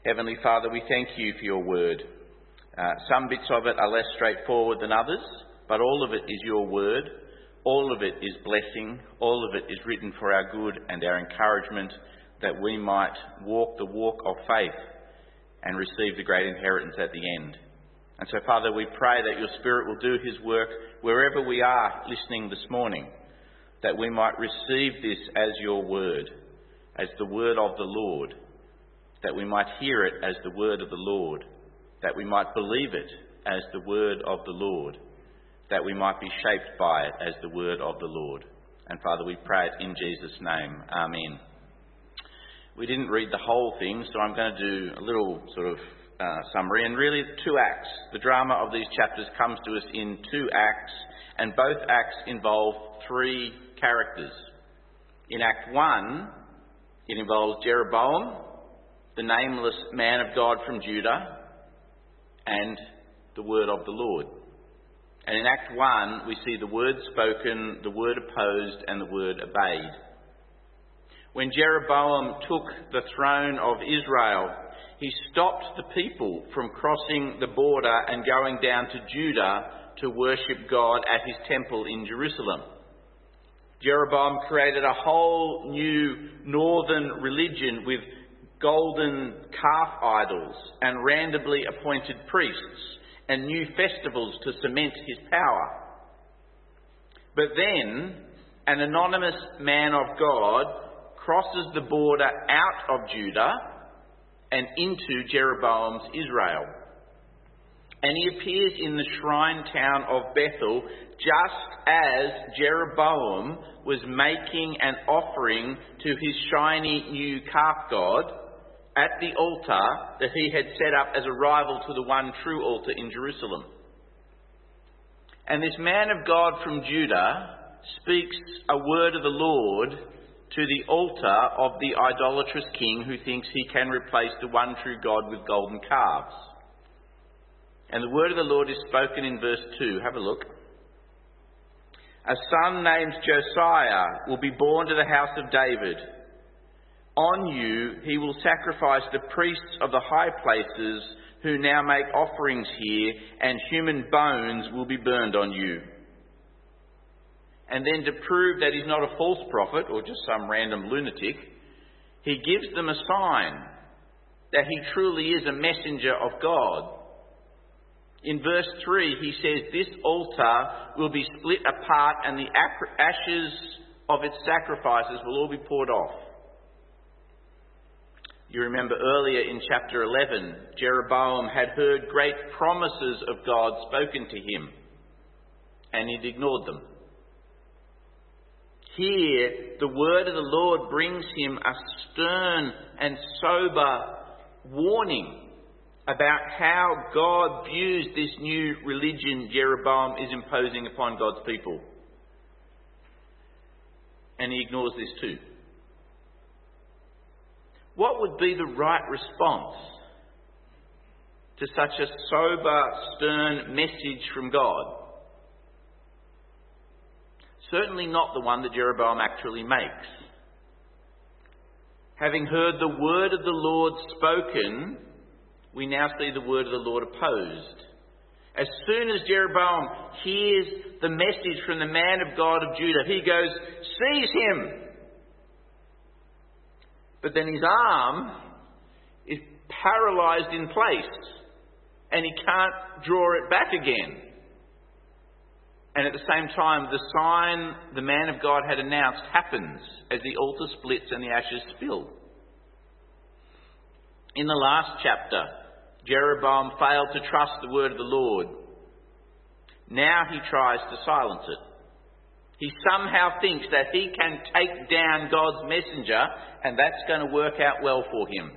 Heavenly Father, we thank you for your word. Some bits of it are less straightforward than others, but all of it is your word. All of it is blessing. All of it is written for our good and our encouragement, that we might walk the walk of faith and receive the great inheritance at the end. And so, Father, we pray that your Spirit will do his work wherever we are listening this morning, that we might receive this as your word, as the word of the Lord, that we might hear it as the word of the Lord, that we might believe it as the word of the Lord, that we might be shaped by it as the word of the Lord. And Father, we pray it in Jesus' name. Amen. We didn't read the whole thing, so I'm going to do a little sort of summary, and really 2 acts. The drama of these chapters comes to us in 2 acts, and both acts involve 3 characters. In Act 1, it involves Jeroboam, the nameless man of God from Judah, and the word of the Lord. And in Act 1, we see the word spoken, the word opposed, and the word obeyed. When Jeroboam took the throne of Israel, he stopped the people from crossing the border and going down to Judah to worship God at his temple in Jerusalem. Jeroboam created a whole new northern religion with golden calf idols and randomly appointed priests and new festivals to cement his power. But then an anonymous man of God crosses the border out of Judah and into Jeroboam's Israel. And he appears in the shrine town of Bethel just as Jeroboam was making an offering to his shiny new calf god at the altar that he had set up as a rival to the one true altar in Jerusalem. And this man of God from Judah speaks a word of the Lord to the altar of the idolatrous king who thinks he can replace the one true God with golden calves. And the word of the Lord is spoken in verse 2. Have a look. A son named Josiah will be born to the house of David. On you he will sacrifice the priests of the high places who now make offerings here, and human bones will be burned on you. And then, to prove that he's not a false prophet or just some random lunatic, he gives them a sign that he truly is a messenger of God. In verse 3 he says, this altar will be split apart and the ashes of its sacrifices will all be poured off. You remember earlier in chapter 11, Jeroboam had heard great promises of God spoken to him, and he'd ignored them. Here, the word of the Lord brings him a stern and sober warning about how God views this new religion Jeroboam is imposing upon God's people. And he ignores this too. What would be the right response to such a sober, stern message from God? Certainly not the one that Jeroboam actually makes. Having heard the word of the Lord spoken, we now see the word of the Lord opposed. As soon as Jeroboam hears the message from the man of God of Judah, he goes, seize him! But then his arm is paralysed in place and he can't draw it back again. And at the same time, the sign the man of God had announced happens as the altar splits and the ashes spill. In the last chapter, Jeroboam failed to trust the word of the Lord. Now he tries to silence it. He somehow thinks that he can take down God's messenger and that's going to work out well for him.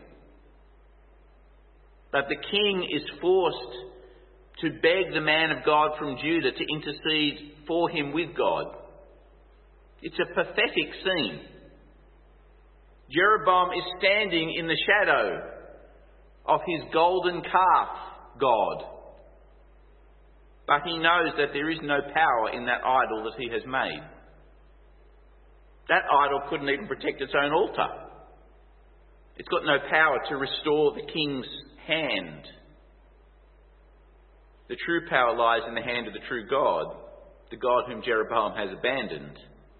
But the king is forced to beg the man of God from Judah to intercede for him with God. It's a pathetic scene. Jeroboam is standing in the shadow of his golden calf god. But he knows that there is no power in that idol that he has made. That idol couldn't even protect its own altar. It's got no power to restore the king's hand. The true power lies in the hand of the true God, the God whom Jeroboam has abandoned.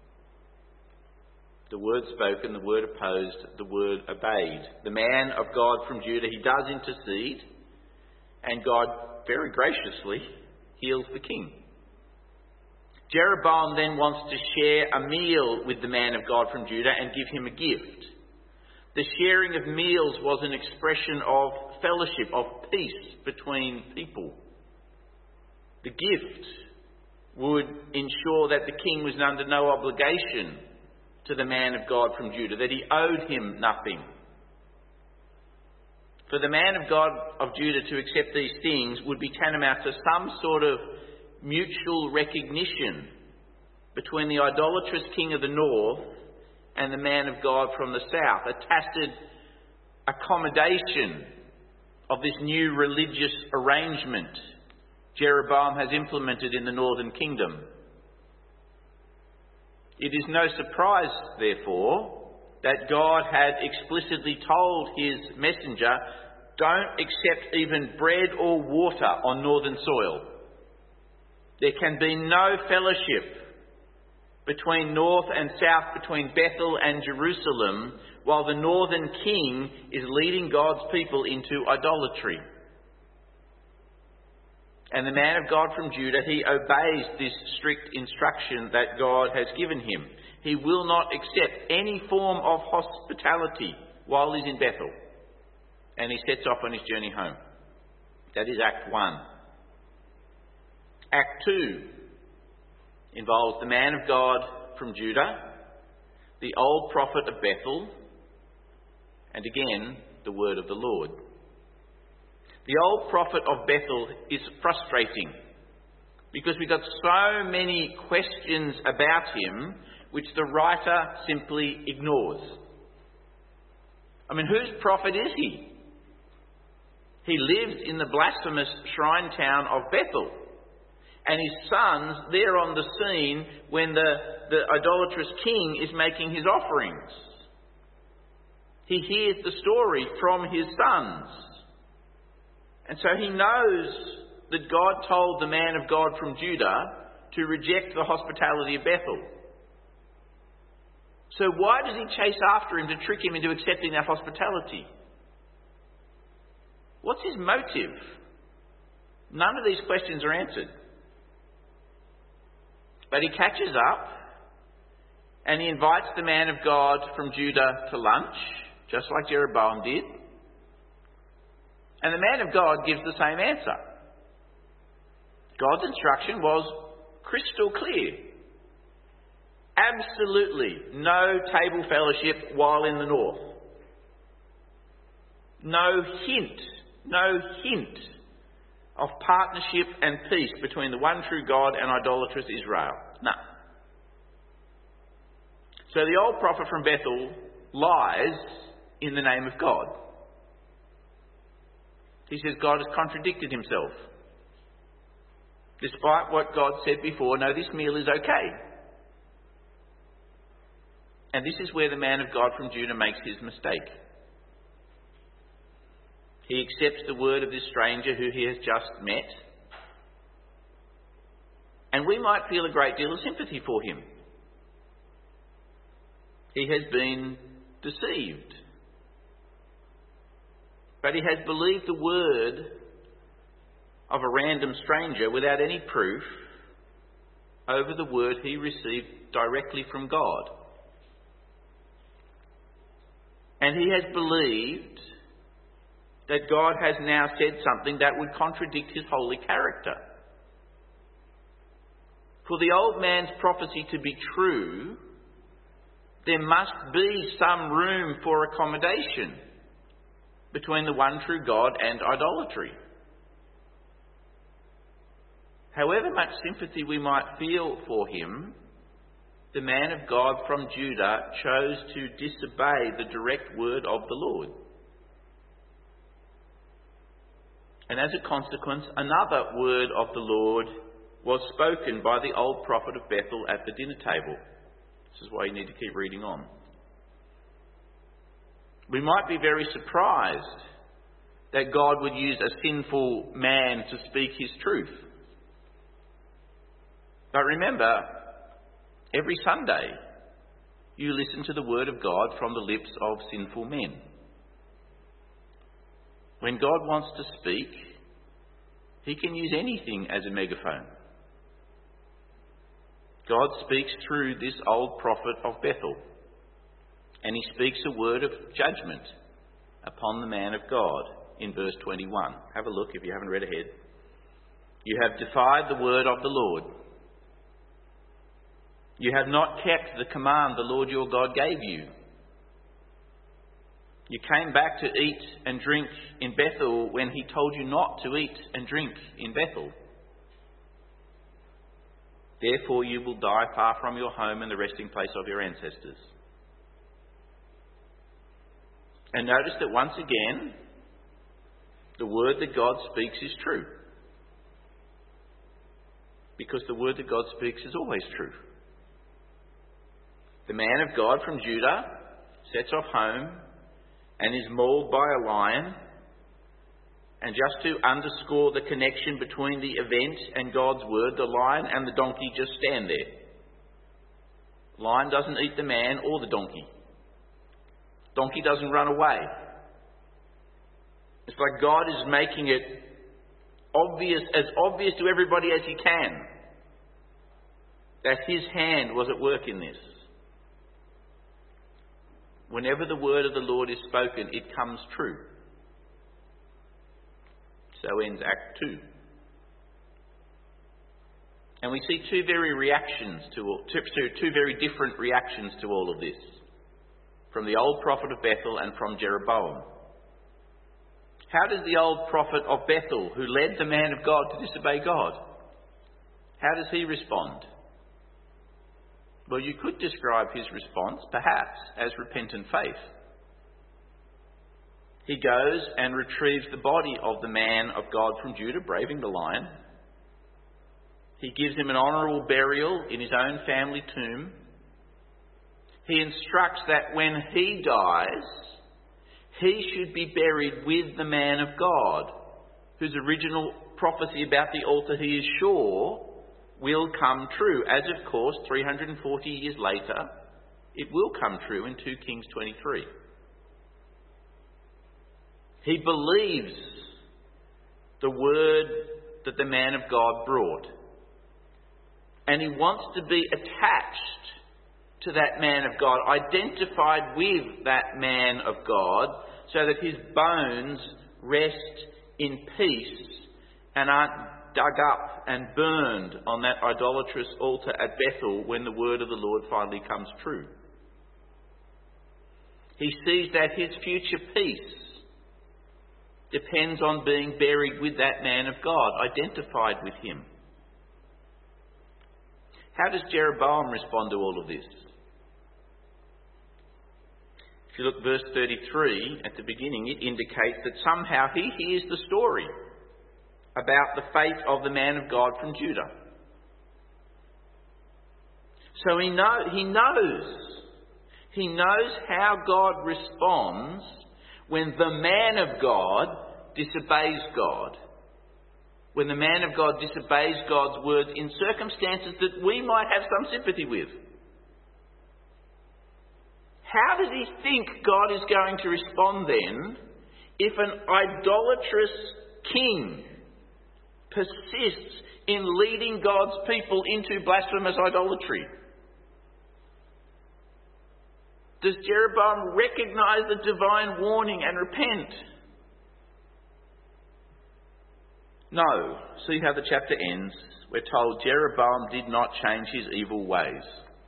The word spoken, the word opposed, the word obeyed. The man of God from Judah, he does intercede, and God very graciously heals the king. Jeroboam then wants to share a meal with the man of God from Judah and give him a gift. The sharing of meals was an expression of fellowship, of peace between people. The gift would ensure that the king was under no obligation to the man of God from Judah, that he owed him nothing. For the man of God of Judah to accept these things would be tantamount to some sort of mutual recognition between the idolatrous king of the north and the man of God from the south, a tacit accommodation of this new religious arrangement Jeroboam has implemented in the northern kingdom. It is no surprise, therefore, that God had explicitly told his messenger, don't accept even bread or water on northern soil. There can be no fellowship between north and south, between Bethel and Jerusalem, while the northern king is leading God's people into idolatry. And the man of God from Judah, he obeys this strict instruction that God has given him. He will not accept any form of hospitality while he's in Bethel. And he sets off on his journey home. That is Act 1. Act 2 involves the man of God from Judah, the old prophet of Bethel, and again, the word of the Lord. The old prophet of Bethel is frustrating because we've got so many questions about him which the writer simply ignores. I mean, whose prophet is he? He lives in the blasphemous shrine town of Bethel. And his son's there on the scene when the idolatrous king is making his offerings. He hears the story from his sons. And so he knows that God told the man of God from Judah to reject the hospitality of Bethel. So why does he chase after him to trick him into accepting that hospitality? What's his motive? None of these questions are answered. But he catches up and he invites the man of God from Judah to lunch, just like Jeroboam did. And the man of God gives the same answer. God's instruction was crystal clear. Absolutely no table fellowship while in the north. No hint of partnership and peace between the one true God and idolatrous Israel. No. So the old prophet from Bethel lies in the name of God. He says God has contradicted himself. Despite what God said before, no, this meal is okay. And this is where the man of God from Judah makes his mistake. He accepts the word of this stranger who he has just met. And we might feel a great deal of sympathy for him. He has been deceived. But he has believed the word of a random stranger without any proof over the word he received directly from God. And he has believed that God has now said something that would contradict his holy character. For the old man's prophecy to be true, there must be some room for accommodation between the one true God and idolatry. However much sympathy we might feel for him, the man of God from Judah chose to disobey the direct word of the Lord. And as a consequence, another word of the Lord was spoken by the old prophet of Bethel at the dinner table. This is why you need to keep reading on. We might be very surprised that God would use a sinful man to speak his truth. But remember, every Sunday you listen to the word of God from the lips of sinful men. When God wants to speak, he can use anything as a megaphone. God speaks through this old prophet of Bethel, and he speaks a word of judgment upon the man of God in verse 21. Have a look if you haven't read ahead. You have defied the word of the Lord. You have not kept the command the Lord your God gave you. You came back to eat and drink in Bethel when he told you not to eat and drink in Bethel. Therefore you will die far from your home and the resting place of your ancestors. And notice that once again, the word that God speaks is true. Because the word that God speaks is always true. The man of God from Judah sets off home and is mauled by a lion. And just to underscore the connection between the event and God's word, the lion and the donkey just stand there. The lion doesn't eat the man or the donkey. Donkey doesn't run away. It's like God is making it as obvious to everybody as he can that his hand was at work in this. Whenever the word of the Lord is spoken, it comes true. So ends Act 2. And we see two very different reactions to all of this, from the old prophet of Bethel and from Jeroboam. How does the old prophet of Bethel, who led the man of God to disobey God, how does he respond? Well, you could describe his response, perhaps, as repentant faith. He goes and retrieves the body of the man of God from Judah, braving the lion. He gives him an honourable burial in his own family tomb. He instructs that when he dies, he should be buried with the man of God, whose original prophecy about the altar, he is sure, will come true. As of course, 340 years later, it will come true in 2 Kings 23. He believes the word that the man of God brought. And he wants to be attached to that man of God, identified with that man of God, so that his bones rest in peace and aren't dug up and burned on that idolatrous altar at Bethel when the word of the Lord finally comes true. He sees that his future peace depends on being buried with that man of God, identified with him. How does Jeroboam respond to all of this? If you look verse 33 at the beginning, it indicates that somehow he hears the story about the fate of the man of God from Judah. So he knows how God responds when the man of God disobeys God. When the man of God disobeys God's words in circumstances that we might have some sympathy with. How does he think God is going to respond then if an idolatrous king persists in leading God's people into blasphemous idolatry? Does Jeroboam recognise the divine warning and repent? No. See how the chapter ends. We're told Jeroboam did not change his evil ways.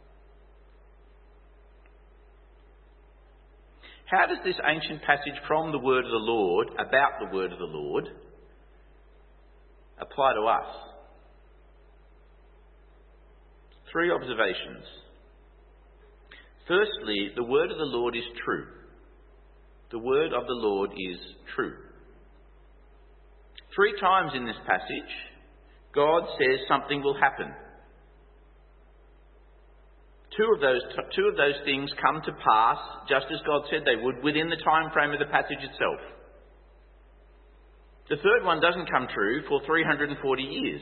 How does this ancient passage from the word of the Lord, about the word of the Lord, apply to us? 3 observations. Firstly, the word of the Lord is true. The word of the Lord is true. 3 times in this passage, God says something will happen. Two of those things come to pass, just as God said they would, within the time frame of the passage itself. The third one doesn't come true for 340 years.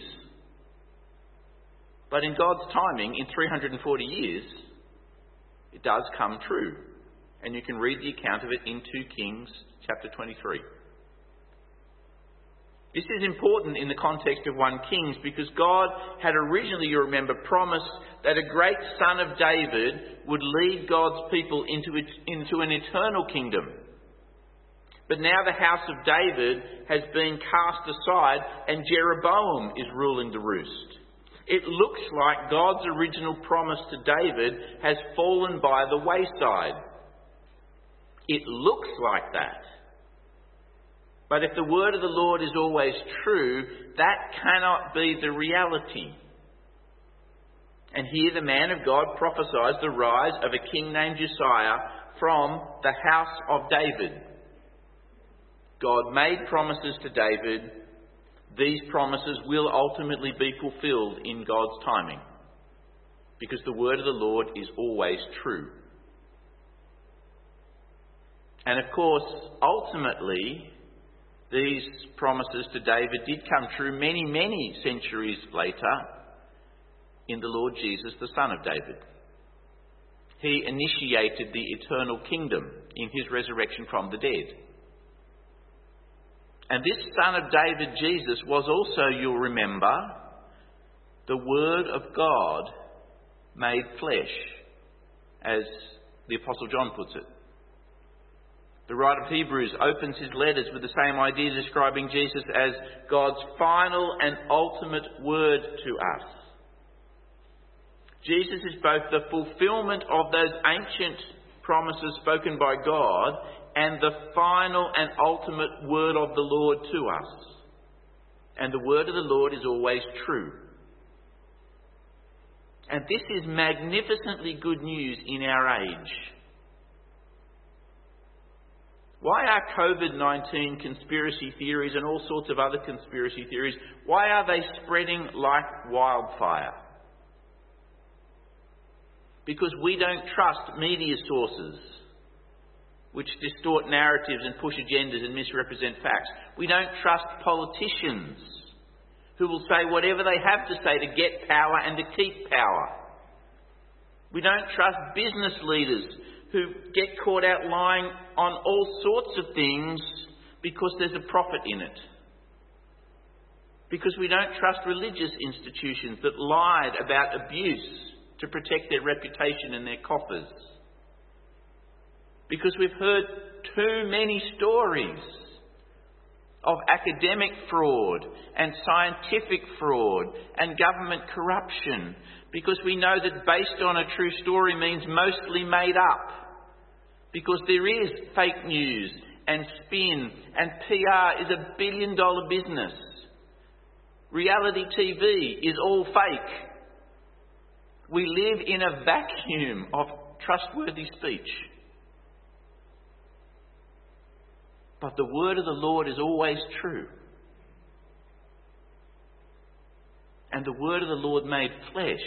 But in God's timing, in 340 years, it does come true. And you can read the account of it in 2 Kings chapter 23. This is important in the context of 1 Kings because God had originally, you remember, promised that a great son of David would lead God's people into an eternal kingdom. But now the house of David has been cast aside and Jeroboam is ruling the roost. It looks like God's original promise to David has fallen by the wayside. It looks like that. But if the word of the Lord is always true, that cannot be the reality. And here the man of God prophesies the rise of a king named Josiah from the house of David. God made promises to David. These promises will ultimately be fulfilled in God's timing, because the word of the Lord is always true. And of course, ultimately, these promises to David did come true many, many centuries later in the Lord Jesus, the Son of David. He initiated the eternal kingdom in his resurrection from the dead. And this Son of David, Jesus, was also, you'll remember, the Word of God made flesh, as the Apostle John puts it. The writer of Hebrews opens his letters with the same idea, describing Jesus as God's final and ultimate word to us. Jesus is both the fulfillment of those ancient promises spoken by God and the final and ultimate word of the Lord to us. And the word of the Lord is always true. And this is magnificently good news in our age. Why are COVID-19 conspiracy theories and all sorts of other conspiracy theories, why are they spreading like wildfire? Because we don't trust media sources which distort narratives and push agendas and misrepresent facts. We don't trust politicians who will say whatever they have to say to get power and to keep power. We don't trust business leaders who get caught out lying on all sorts of things because there's a profit in it. Because we don't trust religious institutions that lied about abuse to protect their reputation and their coffers. Because we've heard too many stories of academic fraud and scientific fraud and government corruption. Because we know that based on a true story means mostly made up. Because there is fake news and spin, and PR is $1 billion business. Reality TV is all fake. We live in a vacuum of trustworthy speech. But the word of the Lord is always true. And the word of the Lord made flesh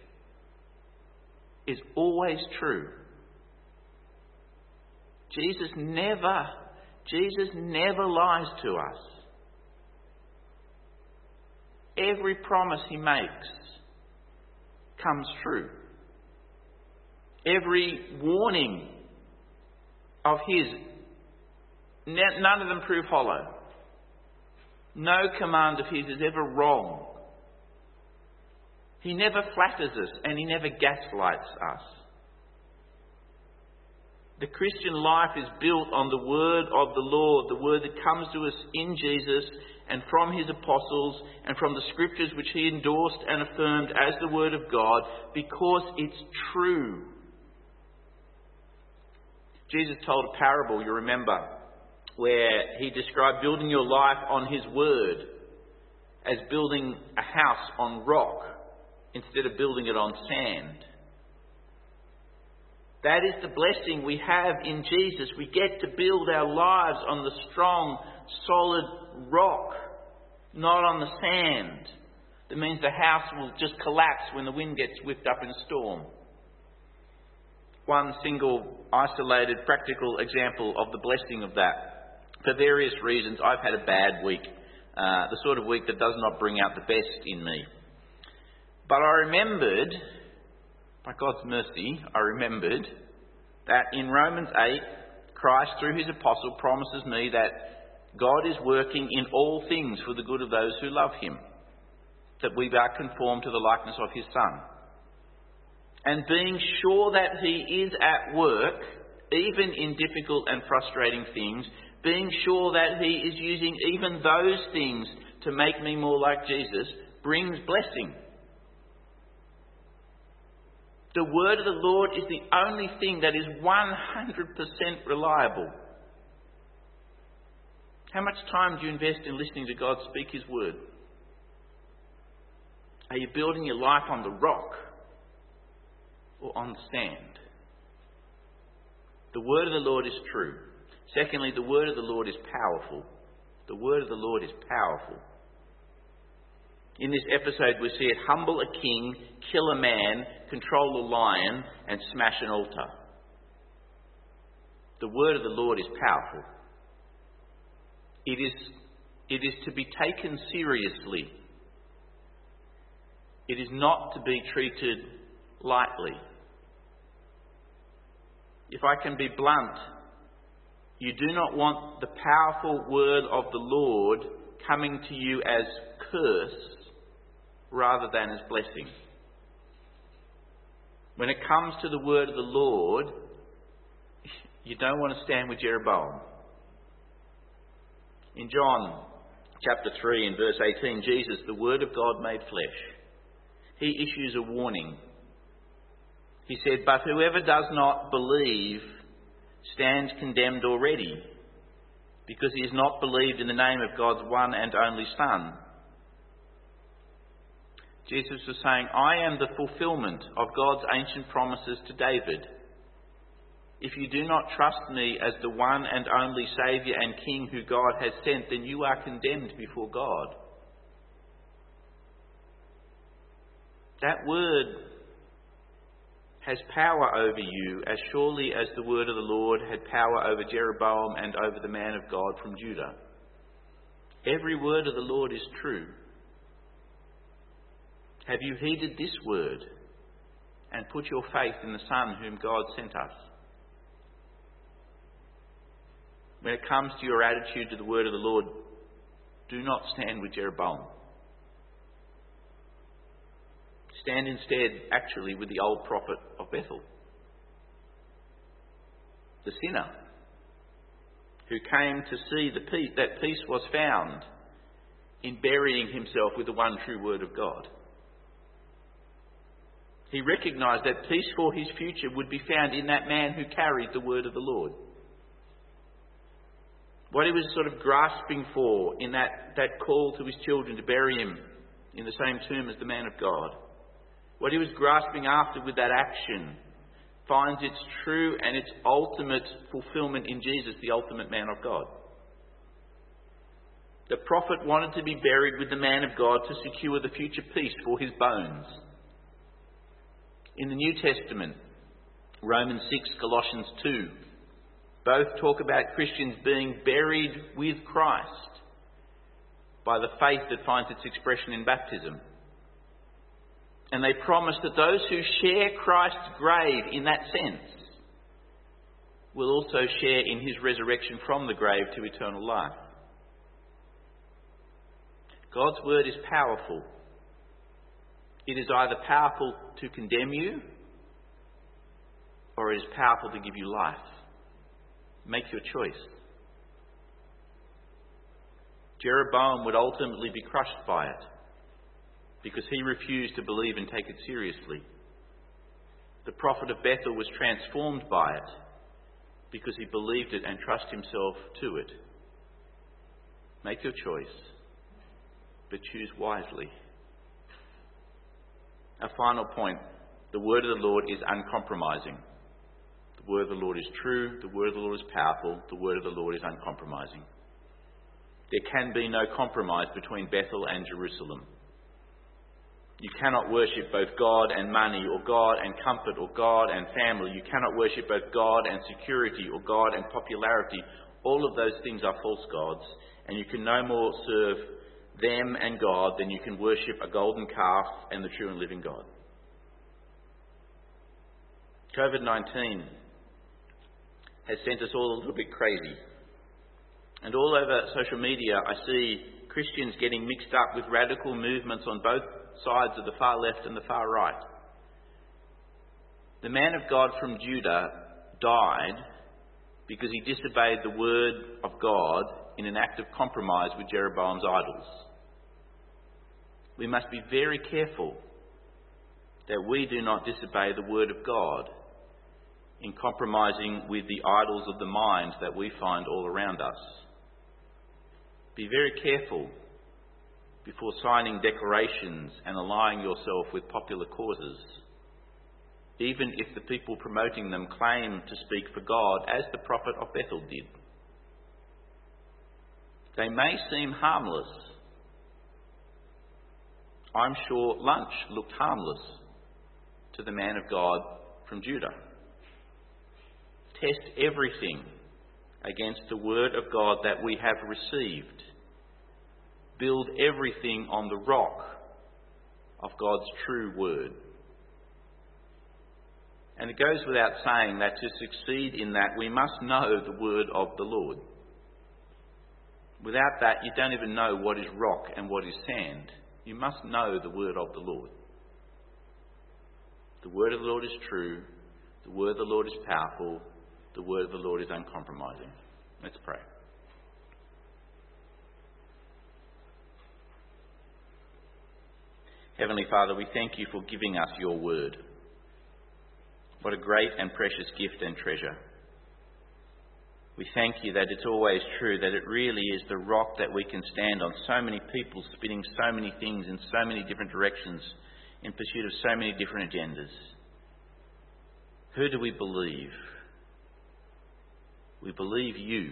is always true. Jesus never lies to us. Every promise he makes comes true. Every warning of his, none of them prove hollow. No command of his is ever wrong. He never flatters us and he never gaslights us. The Christian life is built on the word of the Lord, the word that comes to us in Jesus and from his apostles and from the scriptures which he endorsed and affirmed as the word of God, because it's true. Jesus told a parable, you remember, where he described building your life on his word as building a house on rock instead of building it on sand. That is the blessing we have in Jesus. We get to build our lives on the strong, solid rock, not on the sand. That means the house will just collapse when the wind gets whipped up in a storm. one single, isolated, practical example of the blessing of that. For various reasons, I've had a bad week, the sort of week that does not bring out the best in me. But I remembered, by God's mercy, I remembered that in Romans 8, Christ, through his apostle, promises me that God is working in all things for the good of those who love him, that we are conformed to the likeness of his Son. And being sure that he is at work, even in difficult and frustrating things, being sure that he is using even those things to make me more like Jesus, brings blessing. The word of the Lord is the only thing that is 100% reliable. How much time do you invest in listening to God speak his word? Are you building your life on the rock or on the sand? The word of the Lord is true. Secondly, the word of the Lord is powerful. The word of the Lord is powerful. In this episode, we see it humble a king, kill a man, control a lion, and smash an altar. The word of the Lord is powerful. It is to be taken seriously. It is not to be treated lightly. If I can be blunt, you do not want the powerful word of the Lord coming to you as curse rather than as blessing. When it comes to the word of the Lord, you don't want to stand with Jeroboam. In John chapter 3 and verse 18, Jesus, the Word of God made flesh, he issues a warning. He said, "But whoever does not believe stands condemned already, because he has not believed in the name of God's one and only Son." Jesus was saying, I am the fulfillment of God's ancient promises to David. If you do not trust me as the one and only Saviour and King who God has sent, then you are condemned before God. That word has power over you as surely as the word of the Lord had power over Jeroboam and over the man of God from Judah. Every word of the Lord is true. Have you heeded this word and put your faith in the Son whom God sent us? When it comes to your attitude to the word of the Lord, do not stand with Jeroboam. Stand instead, actually, with the old prophet of Bethel, the sinner, who came to see that peace was found in burying himself with the one true word of God. He recognised that peace for his future would be found in that man who carried the word of the Lord. What he was sort of grasping for in that call to his children to bury him in the same tomb as the man of God, what he was grasping after with that action finds its true and its ultimate fulfilment in Jesus, the ultimate man of God. The prophet wanted to be buried with the man of God to secure the future peace for his bones. In the New Testament, Romans 6, Colossians 2, both talk about Christians being buried with Christ by the faith that finds its expression in baptism. And they promise that those who share Christ's grave in that sense will also share in his resurrection from the grave to eternal life. God's word is powerful. It is either powerful to condemn you or it is powerful to give you life. Make your choice. Jeroboam would ultimately be crushed by it because he refused to believe and take it seriously. The prophet of Bethel was transformed by it because he believed it and trusted himself to it. Make your choice, but choose wisely. A final point, the word of the Lord is uncompromising. The word of the Lord is true, the word of the Lord is powerful, the word of the Lord is uncompromising. There can be no compromise between Bethel and Jerusalem. You cannot worship both God and money, or God and comfort, or God and family. You cannot worship both God and security, or God and popularity. All of those things are false gods, and you can no more serve them and God than you can worship a golden calf and the true and living God. COVID-19 has sent us all a little bit crazy. And all over social media I see Christians getting mixed up with radical movements on both sides of the far left and the far right. The man of God from Judah died because he disobeyed the word of God in an act of compromise with Jeroboam's idols. We must be very careful that we do not disobey the word of God in compromising with the idols of the mind that we find all around us. Be very careful before signing declarations and allying yourself with popular causes, even if the people promoting them claim to speak for God, as the prophet of Bethel did. They may seem harmless. I'm sure lunch looked harmless to the man of God from Judah. Test everything against the word of God that we have received. Build everything on the rock of God's true word. And it goes without saying that to succeed in that, we must know the word of the Lord. Without that, you don't even know what is rock and what is sand. You must know the word of the Lord. The word of the Lord is true. The word of the Lord is powerful. The word of the Lord is uncompromising. Let's pray. Heavenly Father, we thank you for giving us your word. What a great and precious gift and treasure. We thank you that it's always true, that it really is the rock that we can stand on. So many people spinning so many things in so many different directions in pursuit of so many different agendas. Who do we believe? We believe you.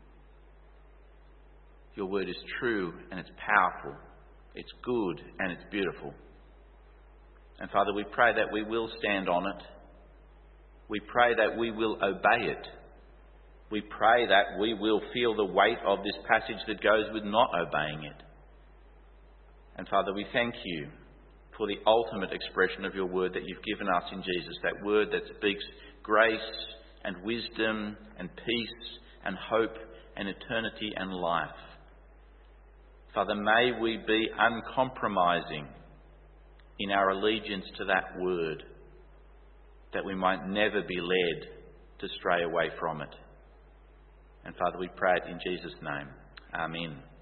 Your word is true and it's powerful. It's good and it's beautiful. And Father, we pray that we will stand on it. We pray that we will obey it. We pray that we will feel the weight of this passage that goes with not obeying it. And Father, we thank you for the ultimate expression of your word that you've given us in Jesus, that word that speaks grace and wisdom and peace and hope and eternity and life. Father, may we be uncompromising in our allegiance to that word, that we might never be led to stray away from it. And Father, we pray it in Jesus' name. Amen.